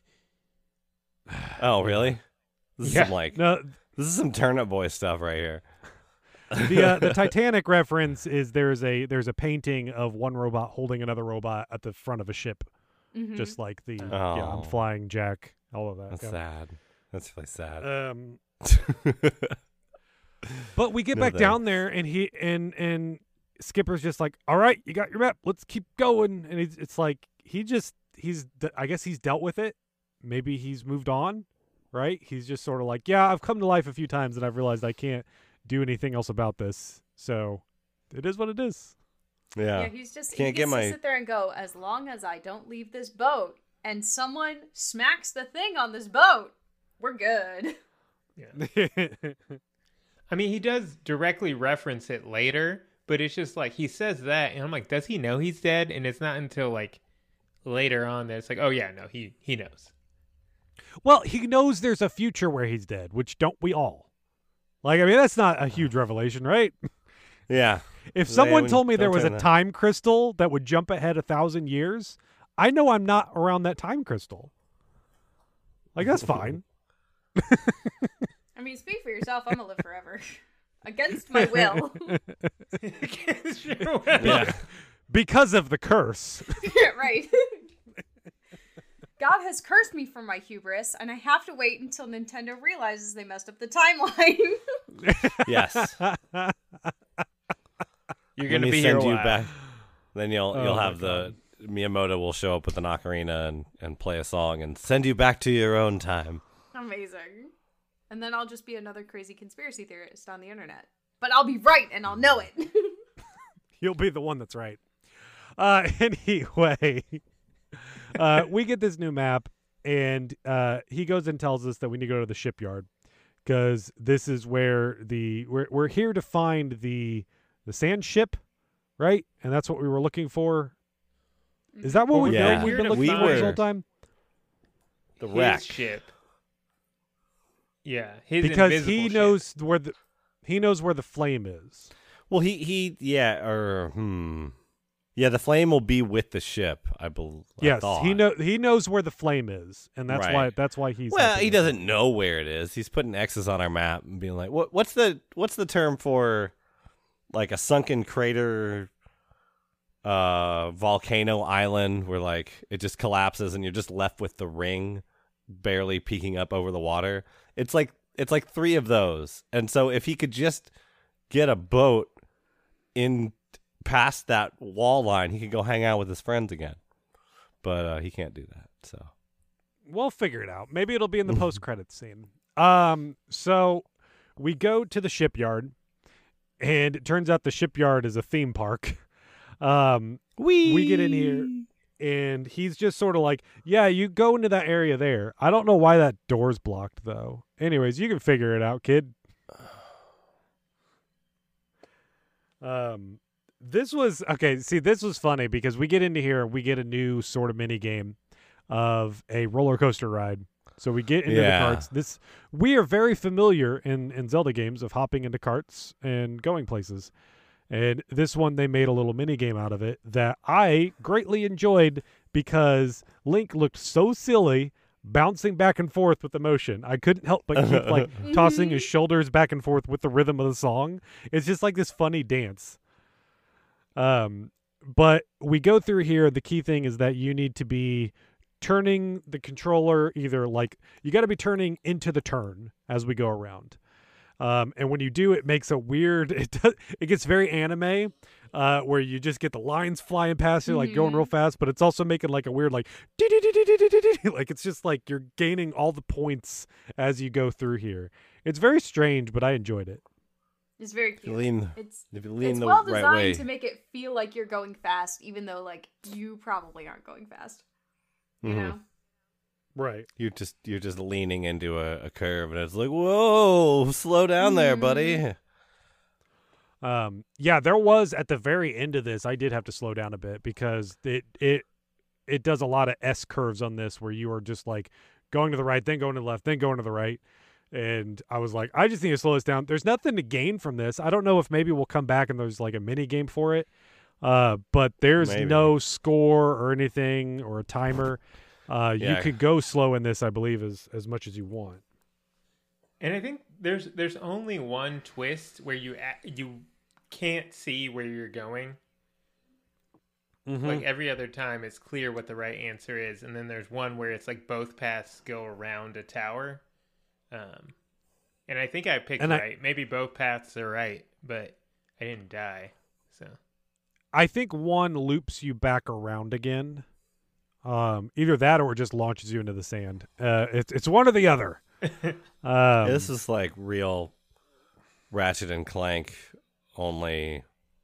Oh really? This is some like No, this is some Turnip Boy stuff right here. the Titanic reference is there's a painting of one robot holding another robot at the front of a ship, just like the I'm flying Jack, all of that. That's sad. That's really sad. But we get back down there, and he and Skipper's just like, "All right, you got your map. Let's keep going." And it's like I guess he's dealt with it. Maybe he's moved on, right? He's just sort of like, "Yeah, I've come to life a few times, and I've realized I can't do anything else about this. So it is what it is." Yeah. He gets to sit there and go, "As long as I don't leave this boat and someone smacks the thing on this boat, we're good." Yeah. I mean, he does directly reference it later, but it's just like he says that, and I'm like, does he know he's dead? And it's not until like later on that it's like, oh yeah, no, he knows. Well, he knows there's a future where he's dead, which don't we all? Like, I mean, that's not a huge revelation, right? Yeah. If someone told me there was a time crystal that would jump ahead 1,000 years, I know I'm not around that time crystal. Like, that's fine. I mean, speak for yourself. I'm gonna live forever. Against my will. Against your will. Yeah. Because of the curse. Right. God has cursed me for my hubris, and I have to wait until Nintendo realizes they messed up the timeline. Yes. You're gonna be here a while. back. Then you'll have Miyamoto will show up with an ocarina and play a song and send you back to your own time. Amazing. And then I'll just be another crazy conspiracy theorist on the internet. But I'll be right, and I'll know it. You'll be the one that's right. Anyway, we get this new map, and he goes and tells us that we need to go to the shipyard because this is where we're here to find the sand ship, right? And that's what we were looking for. Is that what we've been looking for this whole time? The wreck ship. Yeah, because he knows where the flame is. Well, the flame will be with the ship, I believe. Yes, he knows where the flame is, and that's why he's. Well, he doesn't know where it is. He's putting X's on our map and being like, "What's the term for like a sunken crater, volcano island where like it just collapses and you're just left with the ring barely peeking up over the water?" It's like 3 of those, and so if he could just get a boat in past that wall line, he could go hang out with his friends again. But he can't do that, so we'll figure it out. Maybe it'll be in the post-credits scene. So we go to the shipyard, and it turns out the shipyard is a theme park. We get in here, and he's just sort of like, "Yeah, you go into that area there." I don't know why that door's blocked, though. Anyways, you can figure it out, kid. This was funny because we get into here and we get a new sort of mini game of a roller coaster ride. So we get into the carts. We are very familiar in Zelda games of hopping into carts and going places. And this one, they made a little mini game out of it that I greatly enjoyed because Link looked so silly bouncing back and forth with the motion. I couldn't help but keep like tossing his shoulders back and forth with the rhythm of the song. It's just like this funny dance. But we go through here. The key thing is that you need to be turning the controller either like you got to be turning into the turn as we go around. And when you do, it makes a weird. It gets very anime, where you just get the lines flying past you, like going real fast. But it's also making like a weird like, like it's just like you're gaining all the points as you go through here. It's very strange, but I enjoyed it. It's very cute. It's well designed to make it feel like you're going fast, even though like you probably aren't going fast. You know? Right. You're just leaning into a curve, and it's like, whoa, slow down there, buddy. Yeah, there was at the very end of this, I did have to slow down a bit because it does a lot of S curves on this where you are just like going to the right, then going to the left, then going to the right. And I was like, I just need to slow this down. There's nothing to gain from this. I don't know if maybe we'll come back and there's like a mini game for it. But there's no score or anything or a timer. You could go slow in this, I believe, as much as you want. And I think there's only one twist where you can't see where you're going. Like every other time, it's clear what the right answer is, and then there's one where it's like both paths go around a tower. And I think I picked right. Maybe both paths are right, but I didn't die. So I think one loops you back around again. Either that or it just launches you into the sand. It's one or the other. This is like real Ratchet and Clank, only,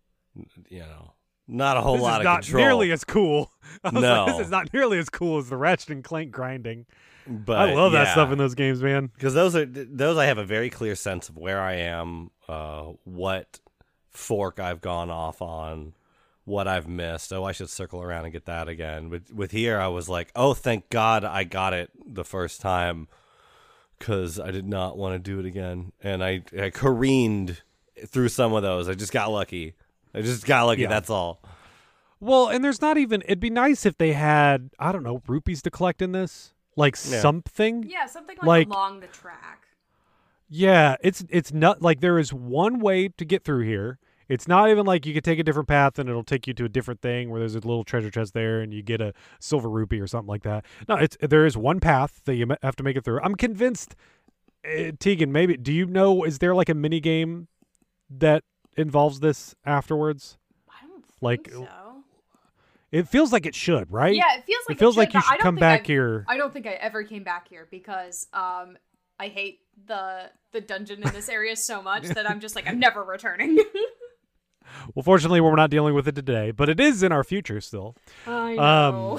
not a whole lot of control. This is not nearly as cool. No. This is not nearly as cool as the Ratchet and Clank grinding. But I love that stuff in those games, man. Because those I have a very clear sense of where I am, what fork I've gone off on, what I've missed. Oh, I should circle around and get that again. With here, I was like, oh, thank God I got it the first time, because I did not want to do it again. And I careened through some of those. I just got lucky. Yeah. That's all. Well, and there's not even, it'd be nice if they had, I don't know, rupees to collect in this. Like something? Yeah, something like along the track. Yeah, it's not like there is one way to get through here. It's not even like you could take a different path and it'll take you to a different thing where there's a little treasure chest there and you get a silver rupee or something like that. No, there is one path that you have to make it through. I'm convinced, Tegan, maybe, do you know, is there like a mini game that involves this afterwards? I don't think so. It feels like it should, right? Yeah, it feels like you should come back here. I don't think I ever came back here because I hate the dungeon in this area so much that I'm just like, I'm never returning. Well, fortunately, we're not dealing with it today, but it is in our future still. I know.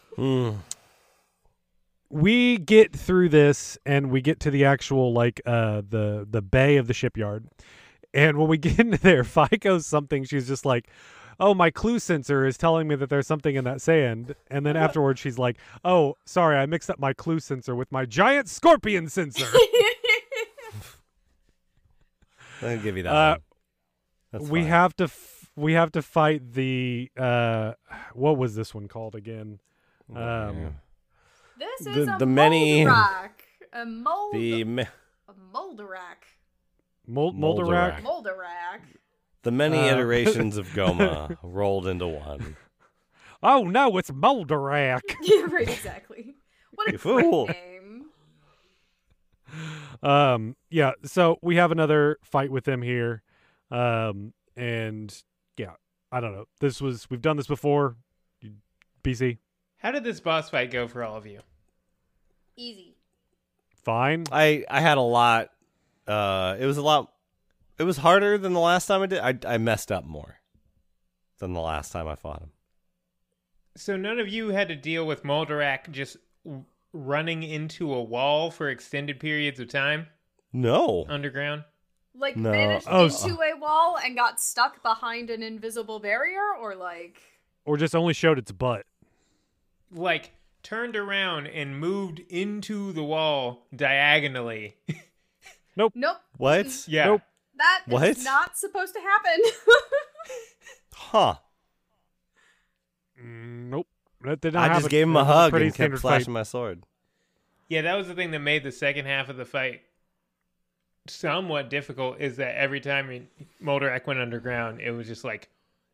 We get through this, and we get to the actual, like, the bay of the shipyard. And when we get into there, Fi goes something. She's just like, oh, my clue sensor is telling me that there's something in that sand. And then afterwards, she's like, oh, sorry, I mixed up my clue sensor with my giant scorpion sensor. I'll give you that. We have to fight the what was this one called again? This is a Moldarak. A Moldarak. Moldarak. The many iterations of Goma rolled into one. Oh no, it's Moldarak. Yeah, right, exactly. What a fool name. Yeah, so we have another fight with them here. And yeah, I don't know. We've done this before. BC. How did this boss fight go for all of you? Easy. Fine. I had a lot. It was harder than the last time I did. I messed up more than the last time I fought him. So none of you had to deal with Moldarak just running into a wall for extended periods of time? No. Underground? Like, vanished into a wall and got stuck behind an invisible barrier, or like... Or just only showed its butt. Like, turned around and moved into the wall diagonally. Nope. What? Yeah. Nope. That is not supposed to happen. Huh. Nope. That did not I happen. just gave him a hug and kept standard flashing fight. my sword. Yeah, that was the thing that made the second half of the fight somewhat difficult, is that every time Moldarak went underground, it was just like...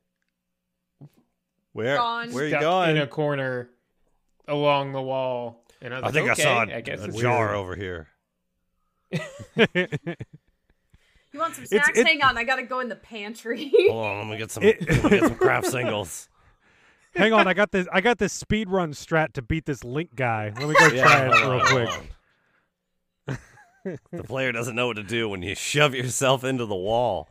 Where are you stuck going? In a corner along the wall. And I was I think I saw I guess a it's jar weird. over here. You want some snacks? Hang on, I gotta go in the pantry. Hold on, let me get some craft singles. Hang on, I got this speed run strat to beat this Link guy. Let me go try it real quick. The player doesn't know what to do when you shove yourself into the wall.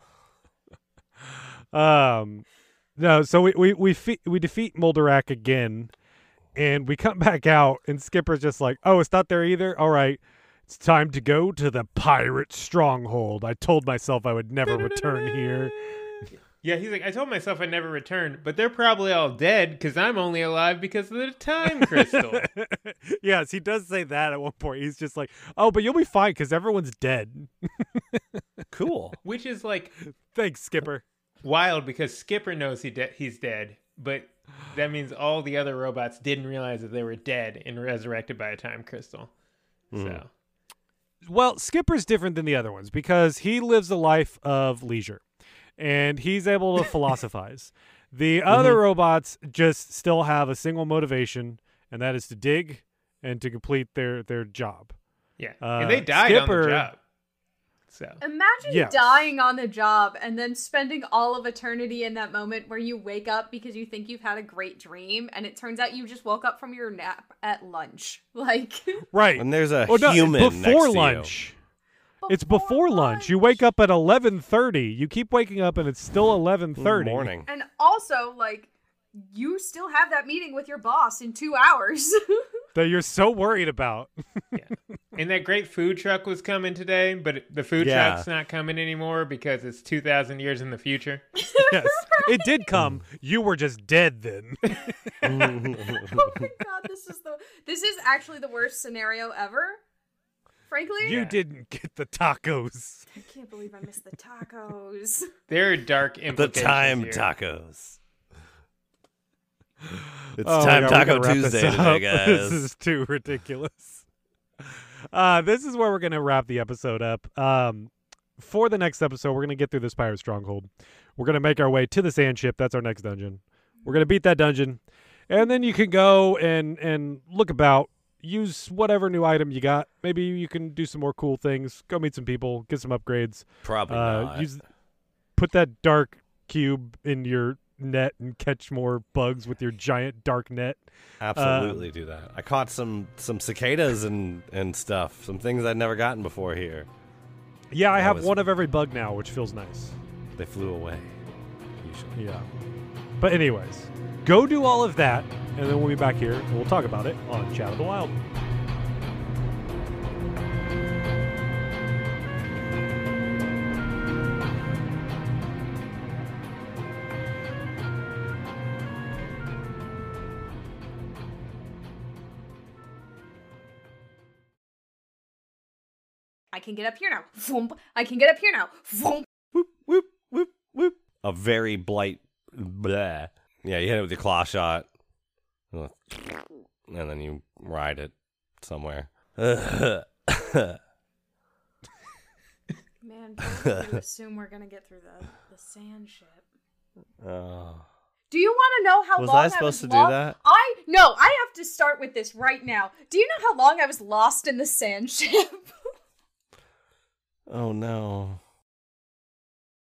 No, so we defeat Moldarak again, and we come back out, and Skipper's just like, oh, it's not there either? All right, it's time to go to the pirate stronghold. I told myself I would never return here. Yeah, he's like, I told myself I'd never return, but they're probably all dead because I'm only alive because of the time crystal. Yes, he does say that at one point. He's just like, oh, but you'll be fine because everyone's dead. Cool. Which is like... Thanks, Skipper. Wild because Skipper knows he's dead, but that means all the other robots didn't realize that they were dead and resurrected by a time crystal. So, well, Skipper's different than the other ones because he lives a life of leisure, and he's able to philosophize. The other robots just still have a single motivation, and that is to dig and to complete their job. Yeah, and they died on the job. So imagine dying on the job and then spending all of eternity in that moment where you wake up because you think you've had a great dream and it turns out you just woke up from your nap at lunch. Like right. And there's a human before next lunch. To you. It's before lunch. You wake up at 11:30. You keep waking up and it's still 11:30 morning. And also like you still have that meeting with your boss in 2 hours. That you're so worried about. Yeah. And that great food truck was coming today, but the food truck's not coming anymore because it's 2,000 years in the future. Yes, it did come. You were just dead then. Oh my god, this is actually the worst scenario ever. Frankly, you didn't get the tacos. I can't believe I missed the tacos. There are dark implications. The time here. tacos. It's Oh time God, Taco Tuesday today, guys. This is too ridiculous. This is where we're going to wrap the episode up. For the next episode, we're going to get through this pirate stronghold. We're going to make our way to the sand ship. That's our next dungeon. We're going to beat that dungeon. And then you can go and look about. Use whatever new item you got. Maybe you can do some more cool things. Go meet some people. Get some upgrades. Probably not. Put that dark cube in your net and catch more bugs with your giant dark net. Absolutely do that. I caught some cicadas and stuff. Some things I'd never gotten before here. Yeah, I have one of every bug now, which feels nice. They flew away. Usually. Yeah. But anyways, go do all of that, and then we'll be back here, and we'll talk about it on Chat of the Wild. I can get up here now. Vroom. I can get up here now. Vroom. Whoop, whoop, whoop, whoop. A very blight. Bleh. Yeah, you hit it with your claw shot. And then you ride it somewhere. Man, don't you assume we're going to get through the sand ship. Do you want to know how long I was supposed to do that? No, I have to start with this right now. Do you know how long I was lost in the sand ship? Oh, no.